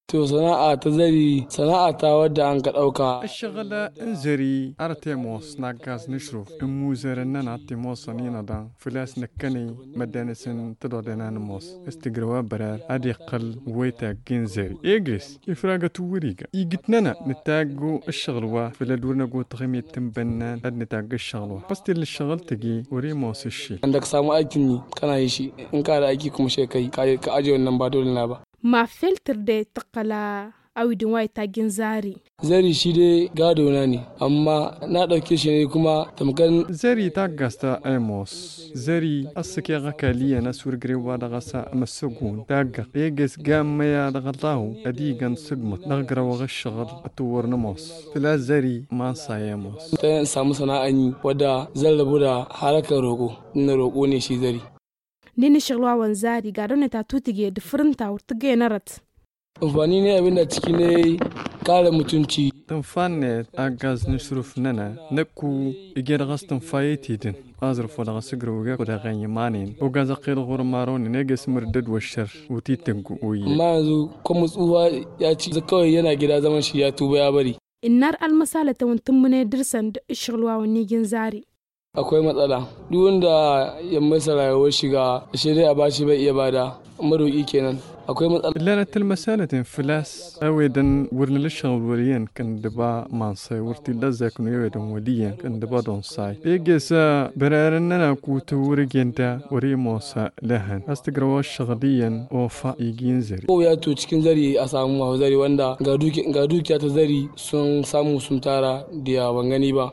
To sana'a ta zari sana'a ta wadda an ka ɗauka. الشغلة انزري ارتيموس ناقاز نشرف امو زرنا نعطيموس نينا دا فلاس نكني مدانسن تدودنا نموس استقروا برار ادي قل ويتا جنزري ايجلس افراغة توريقا ايجتننا نتاقو الشغلوا فلا دورنا قو تغمي تنبنان اد نتاقو الشغلوا بس تل الشغل تجي وريموس الشي عندك سامو aikin yi kana yi shi in ka da aiki kuma sai kai ka aje wannan ba dole na ba. Ma filter da takala awidin wai tagin zari. Zari shi dai gado na ne amma na ɗauke shi ne kuma tamkan زري تاقاستا ايموس زري اسكي غكاليا نسور قريبا دغسا مسقون تاقا ايجس قام ميا دغطاو اديقان سقمت نغقرا وغشغل اتور نموس فلا زري ما صايموس ta samu sana'an yi wadda zan rabu da harakar roƙo na roƙo ne shi zari. Nini shirwa wan zari ga don ta tutige da furinta wurtige na rat. Amfani ne abin da ciki ne kare mutunci. تنفاني اقاز نشرف ننا نكو اجير غاز تنفايتي دن ازرف ولا غسقر وقا ودا غاني مانين وقاز قيل غور ماروني نيجس مردد والشر وتيتنكو وي Amma yanzu kuma tsufa ya ci kawai yana gida zaman shi ya tuba ya bari. Innar almasala ta wantun mune dirsan da shirwa wani gin zari. Akwai matsala duk wanda ya masa rayuwar shiga shirya a bashi bai iya bada maroƙi kenan akwai matsala. لأن المسألة فلاس أويدن ورن للشغل وليان كان دبا مانساي ورتي لازاك نيويدن وليان كان دبا دون ساي بيجيسا برارننا كوتو ورجينتا وريموسا لهن استقروا الشغليا وفا يجين زري Ko ya to cikin zari a samu zari wanda ga dukiya ta zari sun samu sun tara da ban gani ba.